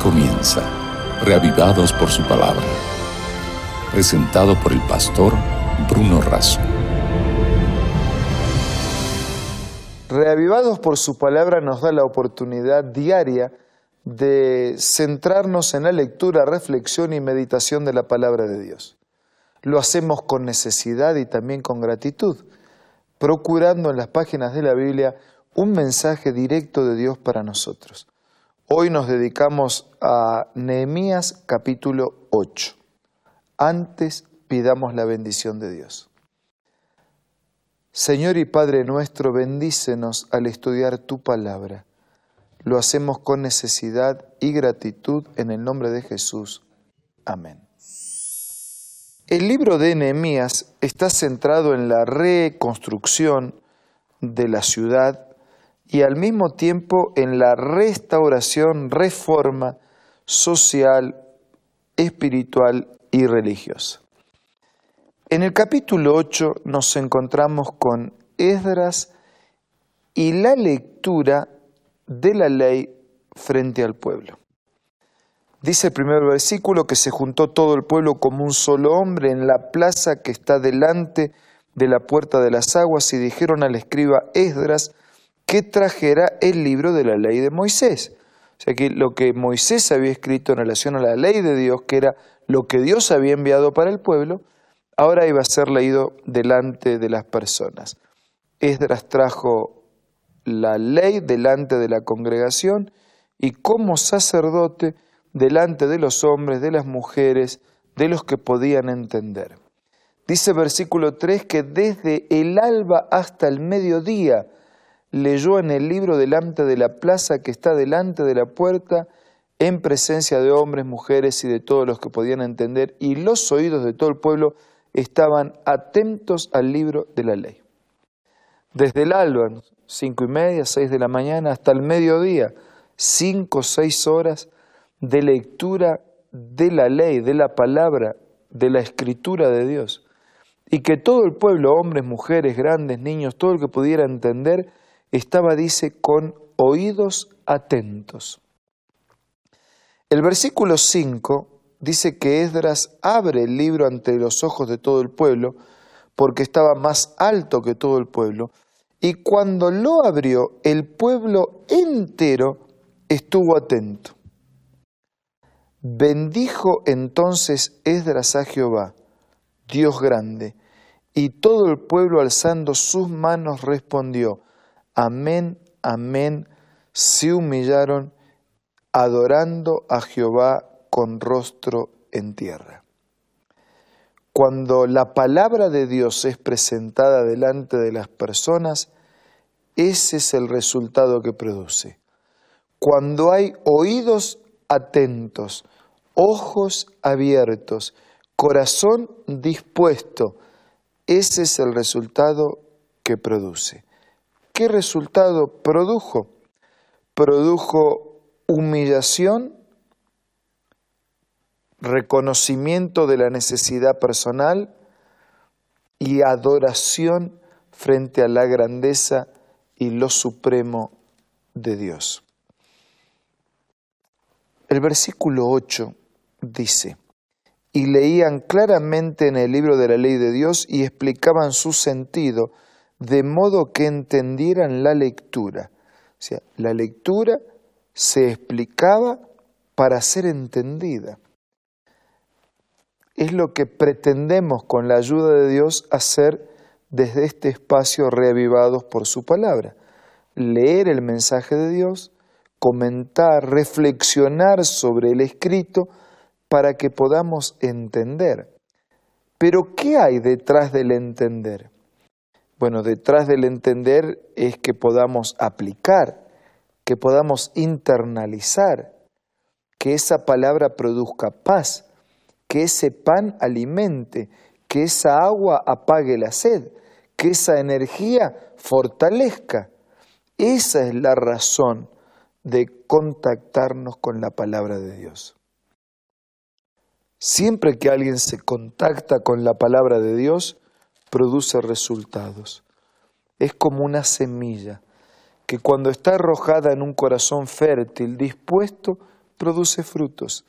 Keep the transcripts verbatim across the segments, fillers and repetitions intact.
comienza, reavivados por su palabra. Presentado por el pastor Bruno Razo. Reavivados por su palabra nos da la oportunidad diaria de centrarnos en la lectura, reflexión y meditación de la palabra de Dios. Lo hacemos con necesidad y también con gratitud, procurando en las páginas de la Biblia un mensaje directo de Dios para nosotros. Hoy nos dedicamos a Nehemías capítulo ocho. Antes pidamos la bendición de Dios. Señor y Padre nuestro, bendícenos al estudiar tu palabra. Lo hacemos con necesidad y gratitud en el nombre de Jesús. Amén. El libro de Nehemías está centrado en la reconstrucción de la ciudad y al mismo tiempo en la restauración, reforma social, espiritual y religiosa. En el capítulo ocho nos encontramos con Esdras y la lectura de la ley frente al pueblo. Dice el primer versículo que se juntó todo el pueblo como un solo hombre en la plaza que está delante de la puerta de las aguas y dijeron al escriba Esdras que trajera el libro de la ley de Moisés. O sea que lo que Moisés había escrito en relación a la ley de Dios, que era lo que Dios había enviado para el pueblo, ahora iba a ser leído delante de las personas. Esdras trajo la ley delante de la congregación y como sacerdote delante de los hombres, de las mujeres, de los que podían entender. Dice versículo tres que desde el alba hasta el mediodía leyó en el libro delante de la plaza que está delante de la puerta, en presencia de hombres, mujeres y de todos los que podían entender, y los oídos de todo el pueblo estaban atentos al libro de la ley. Desde el alba, cinco y media, seis de la mañana, hasta el mediodía, cinco o seis horas de lectura de la ley, de la palabra, de la escritura de Dios. Y que todo el pueblo, hombres, mujeres, grandes, niños, todo el que pudiera entender, estaba, dice, con oídos atentos. El versículo cinco dice que Esdras abre el libro ante los ojos de todo el pueblo, porque estaba más alto que todo el pueblo, y cuando lo abrió, el pueblo entero estuvo atento. Bendijo entonces Esdras a Jehová, Dios grande, y todo el pueblo alzando sus manos respondió, amén, amén, se humillaron adorando a Jehová con rostro en tierra. Cuando la palabra de Dios es presentada delante de las personas, ese es el resultado que produce. Cuando hay oídos atentos, ojos abiertos, corazón dispuesto, ese es el resultado que produce. ¿Qué resultado produjo? Produjo humillación, reconocimiento de la necesidad personal y adoración frente a la grandeza y lo supremo de Dios. El versículo ocho dice, y leían claramente en el libro de la ley de Dios y explicaban su sentido, de modo que entendieran la lectura. O sea, la lectura se explicaba para ser entendida. Es lo que pretendemos con la ayuda de Dios hacer desde este espacio reavivados por su palabra. Leer el mensaje de Dios, comentar, reflexionar sobre el escrito para que podamos entender. Pero ¿qué hay detrás del entender? Bueno, detrás del entender es que podamos aplicar, que podamos internalizar, que esa palabra produzca paz, que ese pan alimente, que esa agua apague la sed, que esa energía fortalezca. Esa es la razón de contactarnos con la palabra de Dios. Siempre que alguien se contacta con la palabra de Dios, produce resultados. Es como una semilla que cuando está arrojada en un corazón fértil, dispuesto, produce frutos.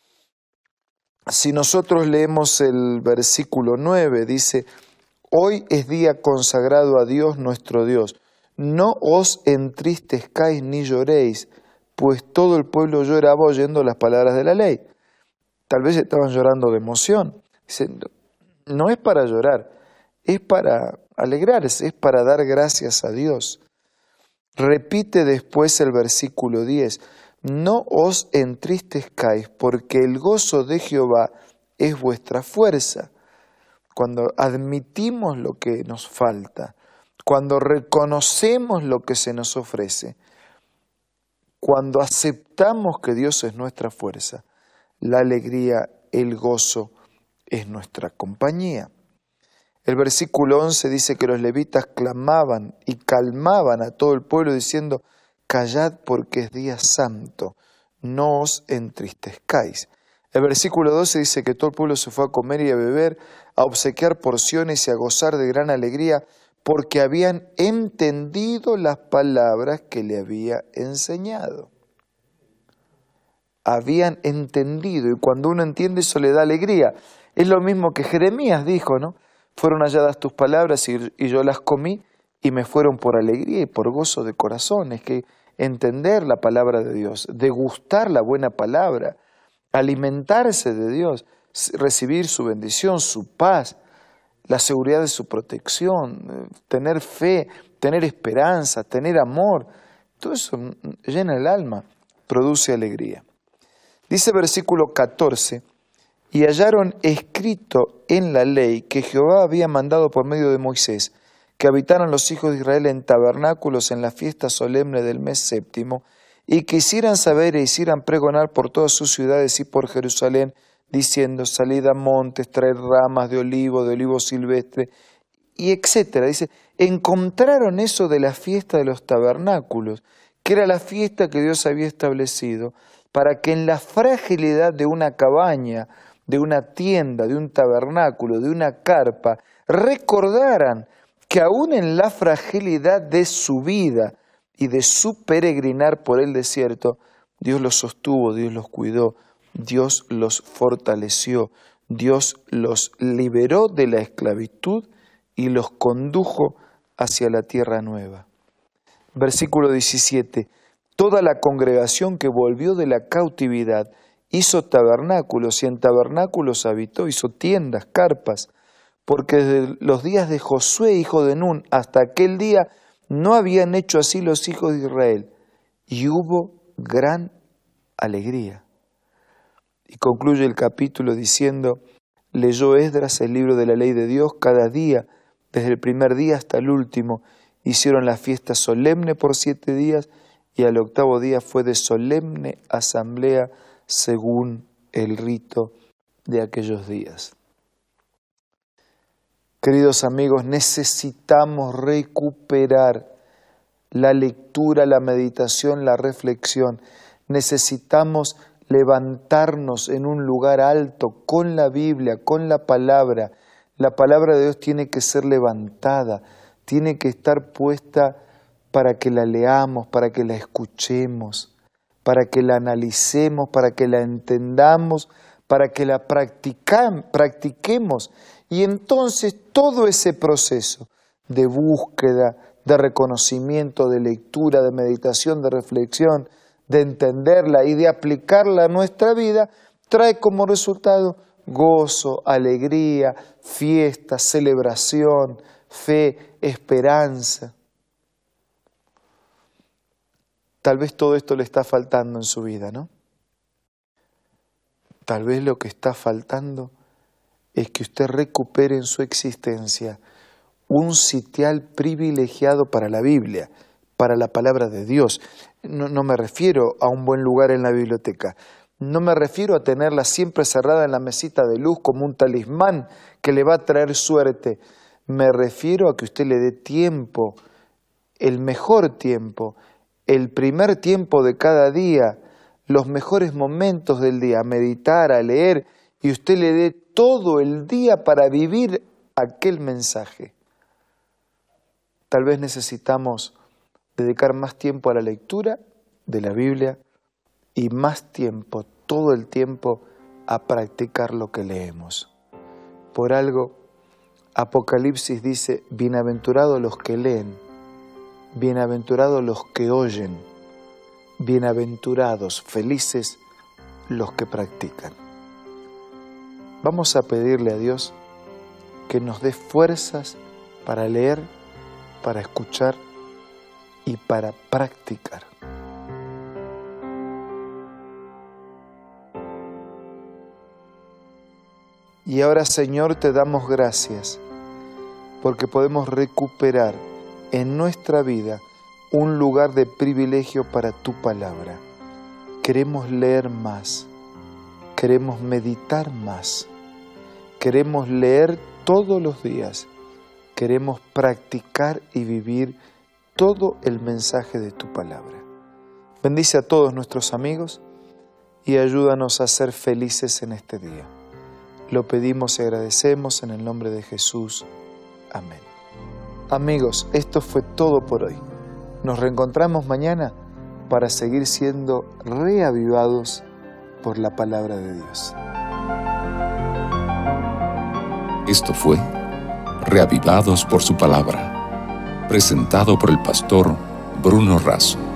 Si nosotros leemos el versículo nueve, dice, hoy es día consagrado a Dios nuestro Dios. No os entristezcáis ni lloréis, pues todo el pueblo lloraba oyendo las palabras de la ley. Tal vez estaban llorando de emoción. Dice, no es para llorar, es para alegrarse, es para dar gracias a Dios. Repite después el versículo diez. No os entristezcáis, porque el gozo de Jehová es vuestra fuerza. Cuando admitimos lo que nos falta, cuando reconocemos lo que se nos ofrece, cuando aceptamos que Dios es nuestra fuerza, la alegría, el gozo es nuestra compañía. El versículo once dice que los levitas clamaban y calmaban a todo el pueblo diciendo, callad porque es día santo, no os entristezcáis. El versículo doce dice que todo el pueblo se fue a comer y a beber, a obsequiar porciones y a gozar de gran alegría, porque habían entendido las palabras que le había enseñado. Habían entendido, y cuando uno entiende eso le da alegría. Es lo mismo que Jeremías dijo, ¿no? Fueron halladas tus palabras y, y yo las comí y me fueron por alegría y por gozo de corazón. Es que entender la palabra de Dios, degustar la buena palabra, alimentarse de Dios, recibir su bendición, su paz, la seguridad de su protección, tener fe, tener esperanza, tener amor, todo eso llena el alma, produce alegría. Dice versículo catorce, y hallaron escrito en la ley que Jehová había mandado por medio de Moisés, que habitaran los hijos de Israel en tabernáculos en la fiesta solemne del mes séptimo, y que hicieran saber e hicieran pregonar por todas sus ciudades y por Jerusalén, diciendo, salid a montes, traed ramas de olivo, de olivo silvestre, y etcétera. Dice, encontraron eso de la fiesta de los tabernáculos, que era la fiesta que Dios había establecido, para que en la fragilidad de una cabaña, de una tienda, de un tabernáculo, de una carpa, recordaran que aún en la fragilidad de su vida y de su peregrinar por el desierto, Dios los sostuvo, Dios los cuidó, Dios los fortaleció, Dios los liberó de la esclavitud y los condujo hacia la tierra nueva. Versículo diecisiete. Toda la congregación que volvió de la cautividad hizo tabernáculos y en tabernáculos habitó, hizo tiendas, carpas, porque desde los días de Josué, hijo de Nun, hasta aquel día no habían hecho así los hijos de Israel, y hubo gran alegría. Y concluye el capítulo diciendo, leyó Esdras el libro de la ley de Dios cada día, desde el primer día hasta el último, hicieron la fiesta solemne por siete días, y al octavo día fue de solemne asamblea según el rito de aquellos días. Queridos amigos, necesitamos recuperar la lectura, la meditación, la reflexión. Necesitamos levantarnos en un lugar alto con la Biblia, con la palabra. La palabra de Dios tiene que ser levantada, tiene que estar puesta para que la leamos, para que la escuchemos, para que la analicemos, para que la entendamos, para que la practiquemos. Y entonces todo ese proceso de búsqueda, de reconocimiento, de lectura, de meditación, de reflexión, de entenderla y de aplicarla a nuestra vida, trae como resultado gozo, alegría, fiesta, celebración, fe, esperanza. Tal vez todo esto le está faltando en su vida, ¿no? Tal vez lo que está faltando es que usted recupere en su existencia un sitial privilegiado para la Biblia, para la palabra de Dios. No, no me refiero a un buen lugar en la biblioteca, no me refiero a tenerla siempre cerrada en la mesita de luz como un talismán que le va a traer suerte. Me refiero a que usted le dé tiempo, el mejor tiempo, el primer tiempo de cada día, los mejores momentos del día, a meditar, a leer, y usted le dé todo el día para vivir aquel mensaje. Tal vez necesitamos dedicar más tiempo a la lectura de la Biblia y más tiempo, todo el tiempo, a practicar lo que leemos. Por algo, Apocalipsis dice, bienaventurados los que leen, bienaventurados los que oyen, bienaventurados, felices los que practican. Vamos a pedirle a Dios que nos dé fuerzas para leer, para escuchar y para practicar. Y ahora, Señor, te damos gracias porque podemos recuperar en nuestra vida un lugar de privilegio para tu palabra. Queremos leer más, queremos meditar más, queremos leer todos los días, queremos practicar y vivir todo el mensaje de tu palabra. Bendice a todos nuestros amigos y ayúdanos a ser felices en este día. Lo pedimos y agradecemos en el nombre de Jesús. Amén. Amigos, esto fue todo por hoy. Nos reencontramos mañana para seguir siendo reavivados por la palabra de Dios. Esto fue Reavivados por su palabra, presentado por el pastor Bruno Razo.